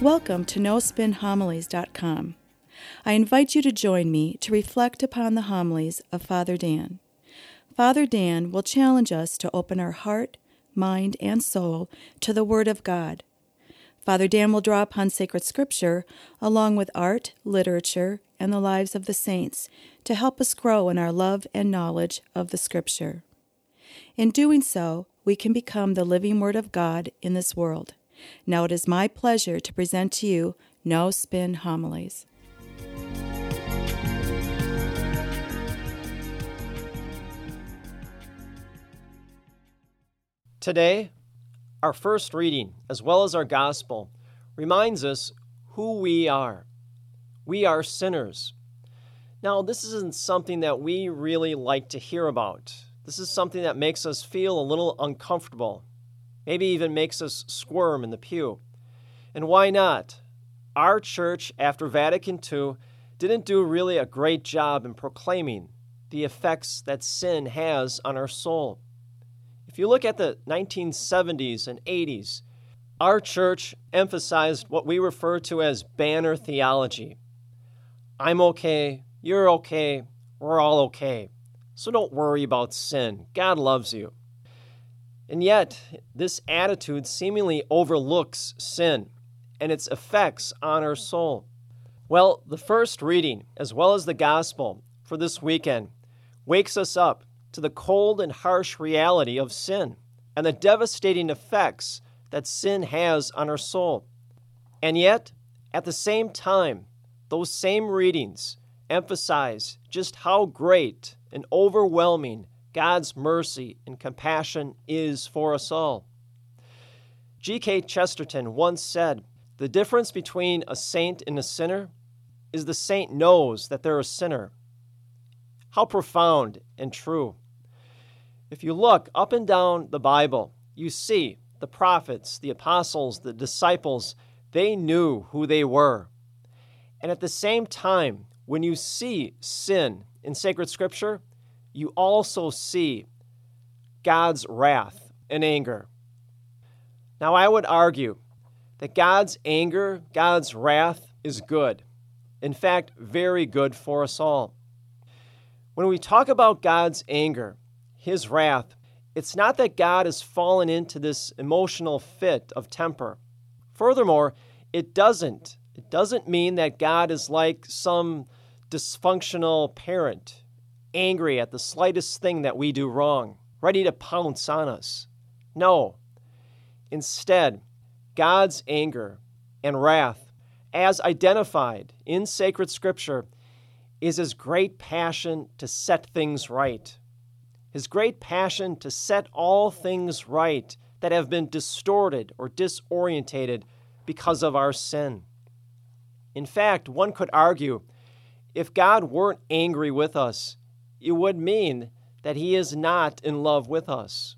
Welcome to NoSpinHomilies.com. I invite you to join me to reflect upon the homilies of Father Dan. Father Dan will challenge us to open our heart, mind, and soul to the Word of God. Father Dan will draw upon sacred scripture along with art, literature, and the lives of the saints to help us grow in our love and knowledge of the scripture. In doing so, we can become the living Word of God in this world. Now it is my pleasure to present to you No Spin Homilies. Today, our first reading, as well as our gospel, reminds us who we are. We are sinners. Now, this isn't something that we really like to hear about. This is something that makes us feel a little uncomfortable, maybe even makes us squirm in the pew. And why not? Our church, after Vatican II, didn't do really a great job in proclaiming the effects that sin has on our soul. If you look at the 1970s and 80s, our church emphasized what we refer to as banner theology. I'm okay, you're okay, we're all okay. So don't worry about sin. God loves you. And yet, this attitude seemingly overlooks sin and its effects on our soul. Well, the first reading, as well as the gospel for this weekend, wakes us up to the cold and harsh reality of sin and the devastating effects that sin has on our soul. And yet, at the same time, those same readings emphasize just how great and overwhelming God's mercy and compassion is for us all. G.K. Chesterton once said, "The difference between a saint and a sinner is the saint knows that they're a sinner." How profound and true. If you look up and down the Bible, you see the prophets, the apostles, the disciples, they knew who they were. And at the same time, when you see sin in sacred scripture, you also see God's wrath and anger. Now, I would argue that God's anger, God's wrath is good. In fact, very good for us all. When we talk about God's anger, His wrath, it's not that God has fallen into this emotional fit of temper. Furthermore, it doesn't mean that God is like some dysfunctional parent, angry at the slightest thing that we do wrong, ready to pounce on us. No. Instead, God's anger and wrath, as identified in sacred scripture, is His great passion to set things right. His great passion to set all things right that have been distorted or disorientated because of our sin. In fact, one could argue, if God weren't angry with us, it would mean that He is not in love with us.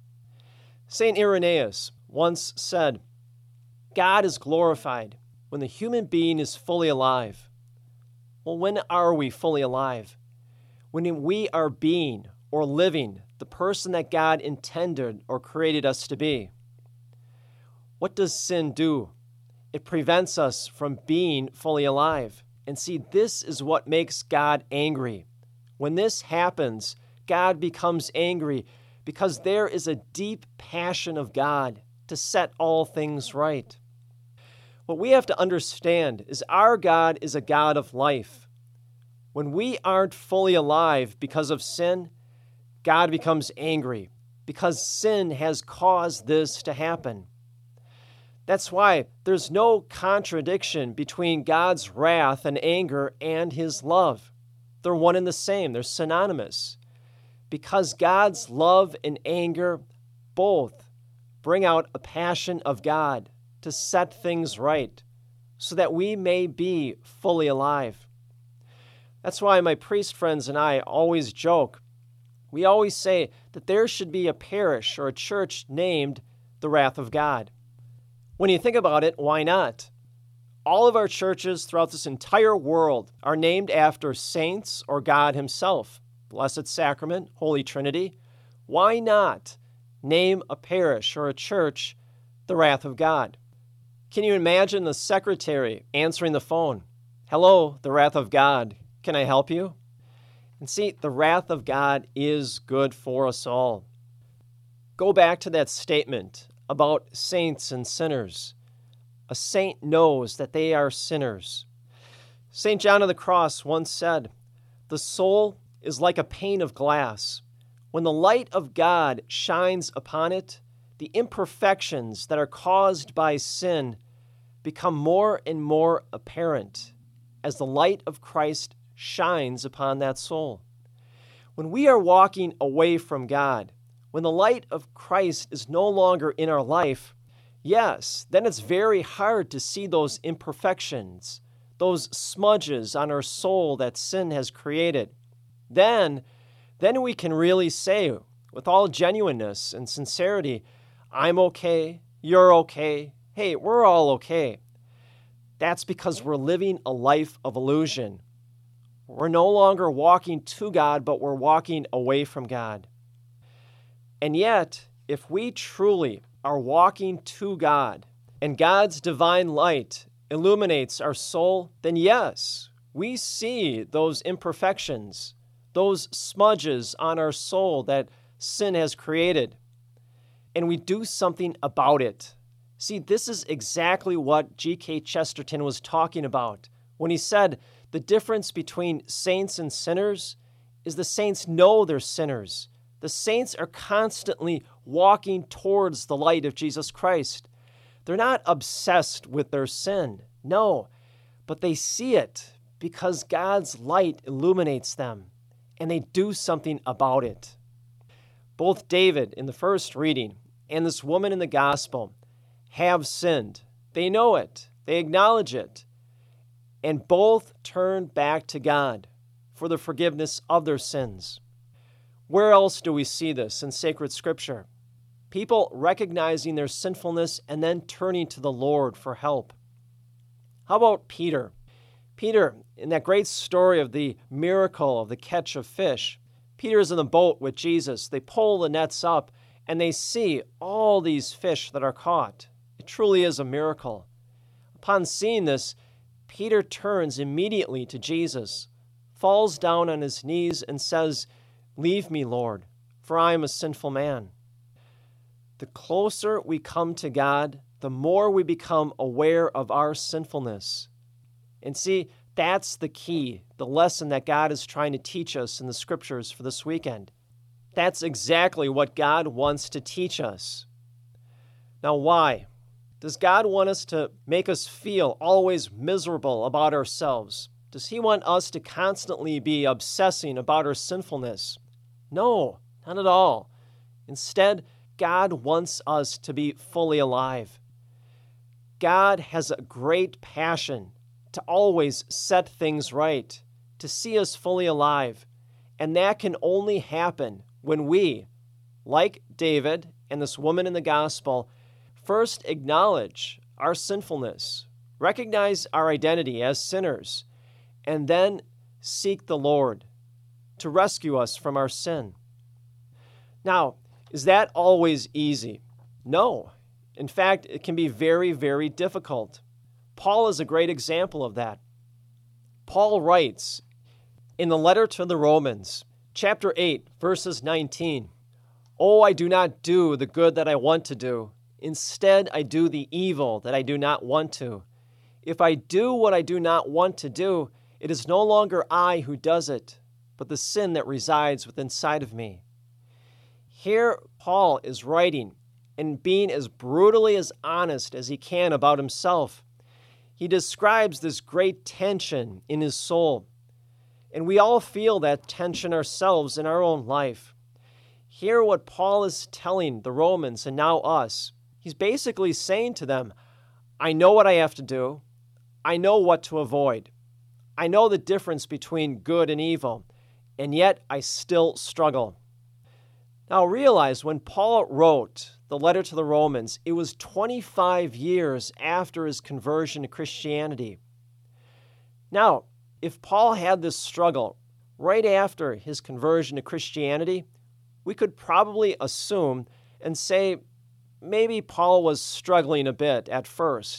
St. Irenaeus once said, "God is glorified when the human being is fully alive." Well, when are we fully alive? When we are being or living the person that God intended or created us to be. What does sin do? It prevents us from being fully alive. And see, this is what makes God angry. When this happens, God becomes angry because there is a deep passion of God to set all things right. What we have to understand is our God is a God of life. When we aren't fully alive because of sin, God becomes angry because sin has caused this to happen. That's why there's no contradiction between God's wrath and anger and His love. They're one and the same. They're synonymous. Because God's love and anger both bring out a passion of God to set things right so that we may be fully alive. That's why my priest friends and I always joke. We always say that there should be a parish or a church named the Wrath of God. When you think about it, why not? All of our churches throughout this entire world are named after saints or God Himself. Blessed Sacrament, Holy Trinity. Why not name a parish or a church the Wrath of God? Can you imagine the secretary answering the phone? Hello, the wrath of God. Can I help you? And see, the wrath of God is good for us all. Go back to that statement about saints and sinners. A saint knows that they are sinners. St. John of the Cross once said, "The soul is like a pane of glass. When the light of God shines upon it, the imperfections that are caused by sin become more and more apparent as the light of Christ shines upon that soul." When we are walking away from God, when the light of Christ is no longer in our life, yes, then it's very hard to see those imperfections, those smudges on our soul that sin has created. Then we can really say, with all genuineness and sincerity, I'm okay, you're okay, hey, we're all okay. That's because we're living a life of illusion. We're no longer walking to God, but we're walking away from God. And yet, if we truly are walking to God, and God's divine light illuminates our soul, then yes, we see those imperfections, those smudges on our soul that sin has created, and we do something about it. See, this is exactly what G.K. Chesterton was talking about when he said the difference between saints and sinners is the saints know they're sinners. The saints are constantly walking towards the light of Jesus Christ. They're not obsessed with their sin, no, but they see it because God's light illuminates them, and they do something about it. Both David in the first reading and this woman in the gospel have sinned. They know it. They acknowledge it. And both turn back to God for the forgiveness of their sins. Where else do we see this in sacred scripture? People recognizing their sinfulness and then turning to the Lord for help. How about Peter? Peter, in that great story of the miracle of the catch of fish, Peter's in the boat with Jesus. They pull the nets up and they see all these fish that are caught. It truly is a miracle. Upon seeing this, Peter turns immediately to Jesus, falls down on his knees and says, "Leave me, Lord, for I am a sinful man." The closer we come to God, the more we become aware of our sinfulness. And see, that's the key, the lesson that God is trying to teach us in the scriptures for this weekend. That's exactly what God wants to teach us. Now, why? Does God want us to make us feel always miserable about ourselves? Does He want us to constantly be obsessing about our sinfulness? No, not at all. Instead, God wants us to be fully alive. God has a great passion to always set things right, to see us fully alive. And that can only happen when we, like David and this woman in the gospel, first acknowledge our sinfulness, recognize our identity as sinners, and then seek the Lord to rescue us from our sin. Now, is that always easy? No. In fact, it can be very, very difficult. Paul is a great example of that. Paul writes in the letter to the Romans, chapter 8, verses 19, "Oh, I do not do the good that I want to do. Instead, I do the evil that I do not want to. If I do what I do not want to do, it is no longer I who does it, but the sin that resides within inside of me." Here, Paul is writing and being as brutally as honest as he can about himself. He describes this great tension in his soul. And we all feel that tension ourselves in our own life. Hear what Paul is telling the Romans and now us. He's basically saying to them, I know what I have to do. I know what to avoid. I know the difference between good and evil, and yet I still struggle. Now realize when Paul wrote the letter to the Romans, it was 25 years after his conversion to Christianity. Now, if Paul had this struggle right after his conversion to Christianity, we could probably assume and say maybe Paul was struggling a bit at first.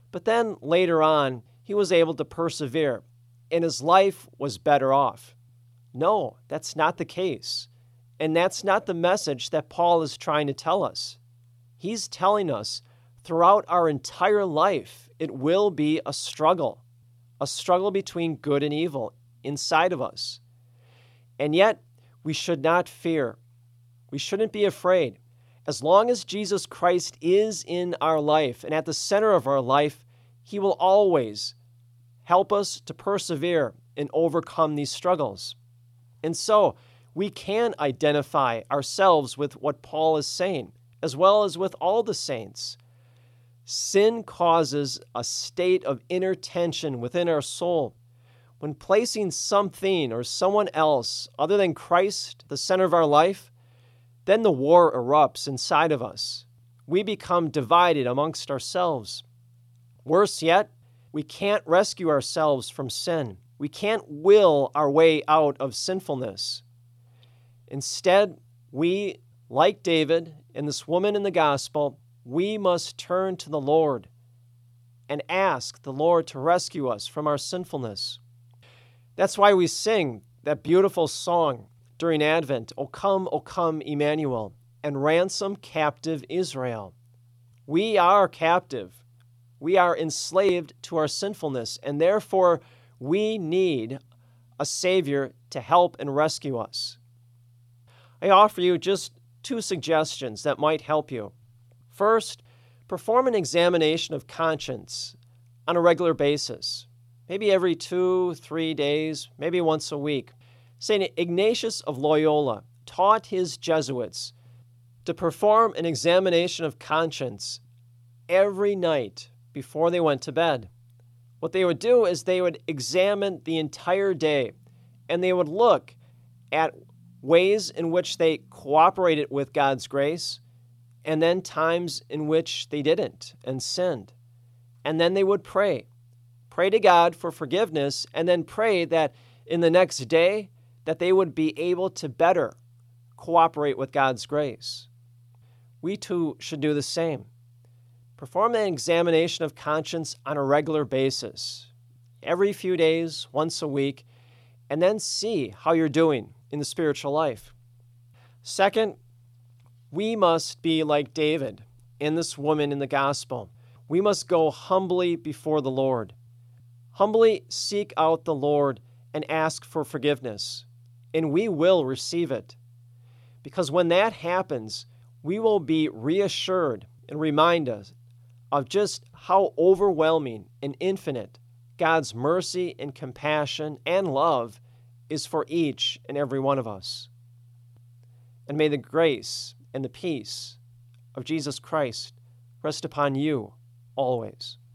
But then later on, he was able to persevere, and his life was better off. No, that's not the case. And that's not the message that Paul is trying to tell us. He's telling us throughout our entire life, it will be a struggle between good and evil inside of us. And yet, we should not fear. We shouldn't be afraid. As long as Jesus Christ is in our life and at the center of our life, he will always help us to persevere and overcome these struggles. And so, we can identify ourselves with what Paul is saying, as well as with all the saints. Sin causes a state of inner tension within our soul. When placing something or someone else other than Christ the center of our life, then the war erupts inside of us. We become divided amongst ourselves. Worse yet, we can't rescue ourselves from sin. We can't will our way out of sinfulness. Instead, we, like David and this woman in the gospel, we must turn to the Lord and ask the Lord to rescue us from our sinfulness. That's why we sing that beautiful song during Advent, O come, Emmanuel, and ransom captive Israel. We are captive. We are enslaved to our sinfulness, and therefore we need a Savior to help and rescue us. I offer you just 2 suggestions that might help you. First, perform an examination of conscience on a regular basis, maybe every 2-3 days, maybe once a week. St. Ignatius of Loyola taught his Jesuits to perform an examination of conscience every night before they went to bed. What they would do is they would examine the entire day, and they would look at ways in which they cooperated with God's grace, and then times in which they didn't and sinned. And then they would pray to God for forgiveness, and then pray that in the next day that they would be able to better cooperate with God's grace. We too should do the same. Perform an examination of conscience on a regular basis, every few days, once a week, and then see how you're doing in the spiritual life. Second, we must be like David and this woman in the gospel. We must go humbly before the Lord. Humbly seek out the Lord and ask for forgiveness, and we will receive it. Because when that happens, we will be reassured and remind us of just how overwhelming and infinite God's mercy and compassion and love is for each and every one of us. And may the grace and the peace of Jesus Christ rest upon you always.